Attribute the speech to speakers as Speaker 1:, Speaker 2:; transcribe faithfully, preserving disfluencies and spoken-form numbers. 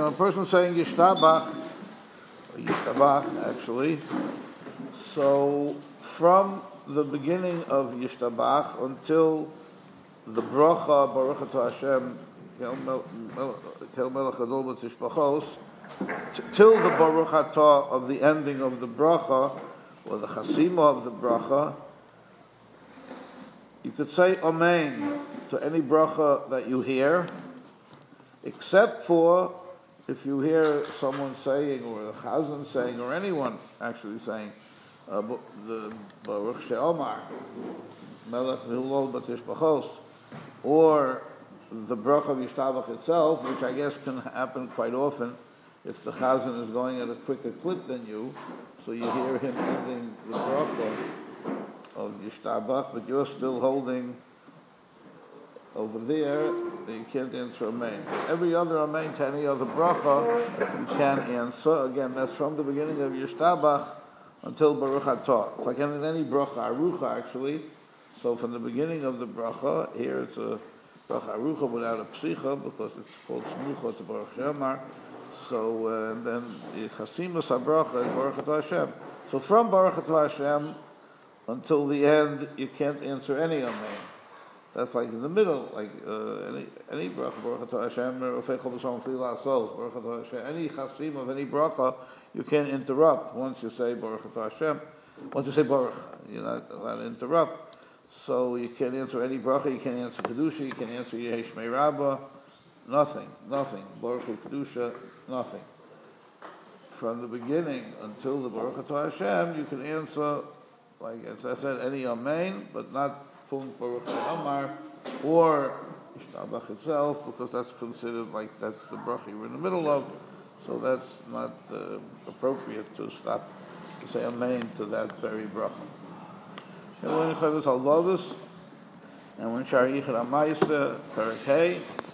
Speaker 1: a person's saying Yishtabach, or Yishtabach actually, so from the beginning of Yishtabach until the bracha Baruch Atah Hashem Kel Melech Gadol B'Tishbachos, till the Baruch Atah of the ending of the bracha or the chasima of the bracha, you could say Amen to any bracha that you hear, except for if you hear someone saying, or the chazan saying, or anyone actually saying, uh, the Baruch She'omar, Melech Hilol B'Tishbachos, or the bracha of Yishtabach itself, which I guess can happen quite often if the chazan is going at a quicker clip than you, so you hear him ending the bracha of Yishtabach, but you're still holding over there, you can't answer Amen. Every other Amen to any other bracha, you can answer. Again, that's from the beginning of Yishtabach until Baruch Atah. It's like in any bracha, Arucha actually. So from the beginning of the bracha, here it's a bracha Arucha without a psicha, because it's called Smucha to Baruch Shemar. So, uh, and then the Chasimus HaBracha is Baruch Atah Hashem. So from Baruch Atah Hashem until the end, you can't answer any Amen. That's like in the middle, like uh, any any bracha, Baruch Atah Hashem, or Ofechol B'Shalom Flilah Sos, Baruch Atah Hashem, any chasim of any bracha, you can't interrupt once you say Baruch Atah Hashem. Once you say Baruch, you're not allowed to interrupt. So you can't answer any bracha, you can't answer Kedusha, you can't answer Yehi Shmei Rabbah, nothing, nothing. Baruch Hu Kedusha, nothing. From the beginning until the Baruch Atah Hashem, you can answer, like as I said, any Amen, but not Punkt Baruch She'omar or Yishtabach itself, because that's considered like that's the bracha you're in the middle of, so that's not uh, appropriate to stop to say Amen to that very bracha. And when Chavis Halvavis, and when Shari Yichud HaMaaseh, Perek Hey,